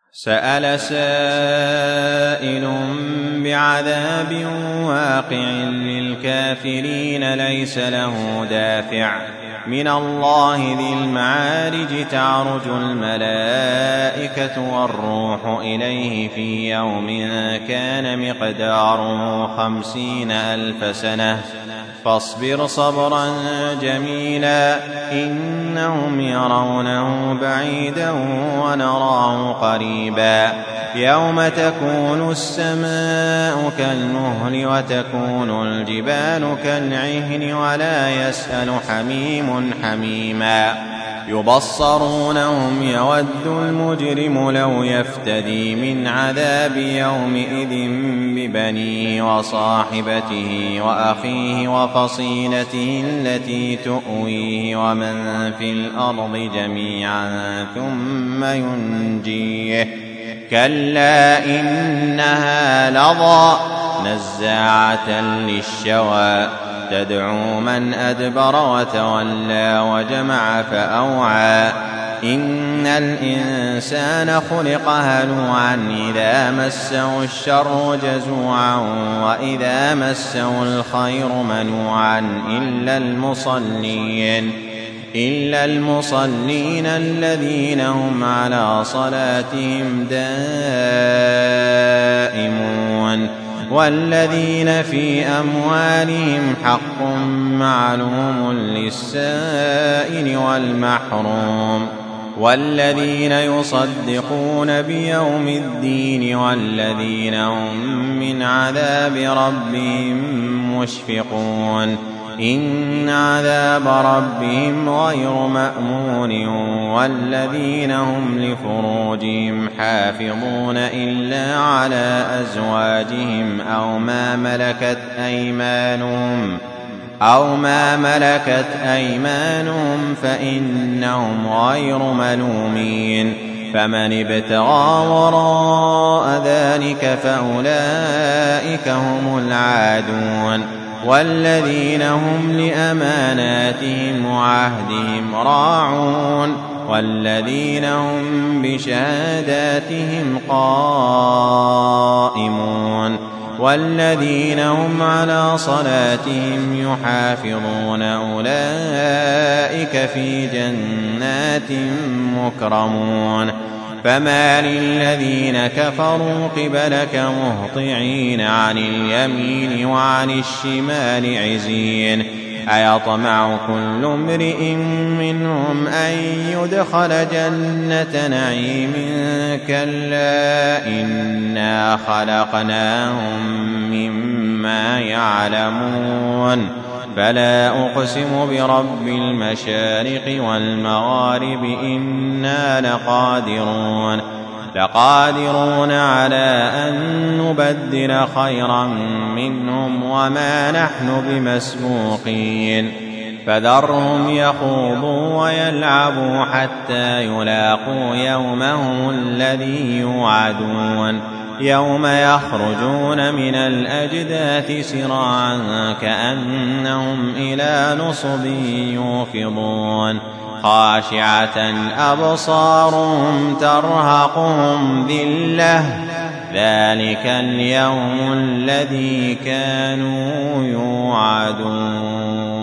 سأل سائل بعذاب واقع للكافرين ليس له دافع من الله ذي المعارج تعرج الملائكة والروح إليه في يوم كان مقداره 50,000 سنة فاصبر صبرا جميلا إنهم يرونه بعيدا ونراه قريبا يوم تكون السماء كالمهل وتكون الجبال كالعهن ولا يسأل حميم حميما يبصرونهم يود المجرم لو يفتدي من عذاب يومئذ ببنيه وصاحبته وأخيه وفصيلته التي تؤويه ومن في الأرض جميعا ثم ينجيه كلا إنها لظى نزاعة للشوى تدعو من أدبر وتولى وجمع فأوعى إن الإنسان خلق هلوعا إذا مسه الشر جزوعا وإذا مسه الخير منوعا إلا المصلين الذين هم على صلاتهم دائمون والذين في أموالهم حق معلوم للسائل والمحروم والذين يصدقون بيوم الدين والذين هم من عذاب ربهم مشفقون إن عذاب ربهم غير مأمون والذين هم لفروجهم حافظون إلا على أزواجهم أو ما ملكت أيمانهم فإنهم غير ملومين فمن ابتغى وراء ذلك فأولئك هم العادون والذين هم لأماناتهم وعهدهم راعون والذين هم بشهاداتهم قائمون والذين هم على صلاتهم يحافظون أولئك في جنات مكرمون فما للذين كفروا قبلك مهطعين عن اليمين وعن الشمال عزين أيطمع كل امرئ منهم أن يدخل جنة نعيم كلا إنا خلقناهم مما يعلمون فلا أقسم برب المشارق والمغارب إنا لقادرون على أن نبدل خيرا منهم وما نحن بمسبوقين فذرهم يخوضوا ويلعبوا حتى يلاقوا يومهم الذي يوعدون يوم يخرجون من الأجداث سراعا كأنهم إلى نصب يوفضون خاشعة أبصارهم ترهقهم ذلة ذلك اليوم الذي كانوا يوعدون.